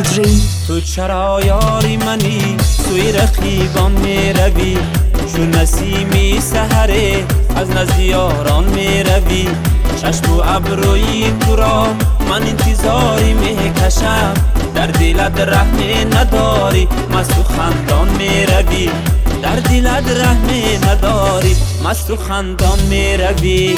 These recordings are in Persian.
جی. تو چرا یاری منی سوی رقیبان می روی، چون نسیمی سحره از نزد یاران می روی. چشم و ابروی تو را من انتظاری می کشم، در دلت رحم نداری مست و خندان می روی. در دلت رحم نداری مست و خندان می روی.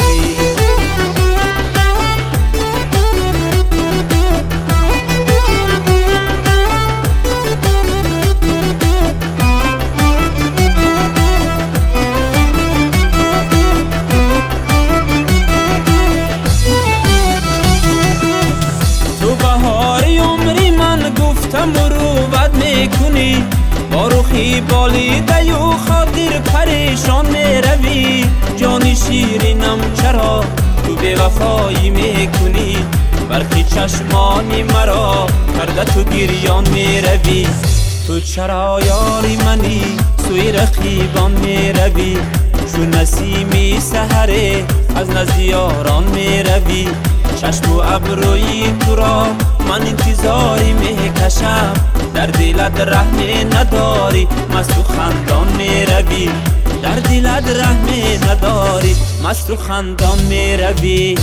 مروت میکنی با روخی بالیده و خاطر پریشان میروی. جان شیرینم چرا تو بی وفایی میکنی، برخی چشمانی مرا کرده تو گریان میروی. تو چرا یاری منی سوی رقیبان میروی، چون نسیمی سحره از نزد یاران میروی. چشم و ابروی تو را من انتظاری میکشم، در دلت رحم نداری مست و خندان میروی. در دلت رحم نداری مست و خندان میروی.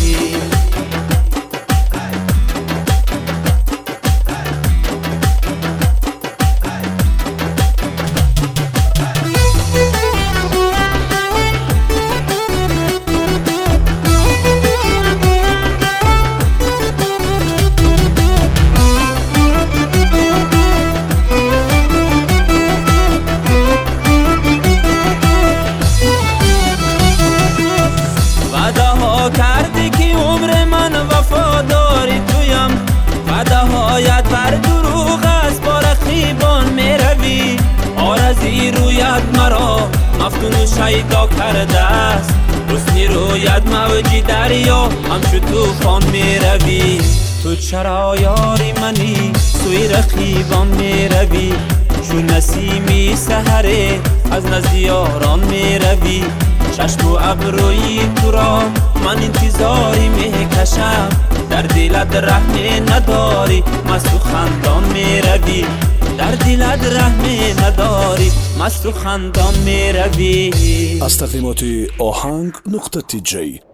کردی که عمر من وفاداری تویم، فداهایت بر دروغ است با رقیبان میروی. آرزی رویت مرا مفتون و شیدا کرده است، حسنی رویت موجی دریا همچو توفان میروی. تو چرا یاری منی سوی رقیبان میروی، چون نسیمی سحره از نزد یاران میروی. چشم و ابروی تو را من انتظاری میکشم، در دلت رحم نداری مست و خندان میروی. در دلت رحم نداری مست و خندان میروی. از تقدیمات آهنگ نقطه تی جی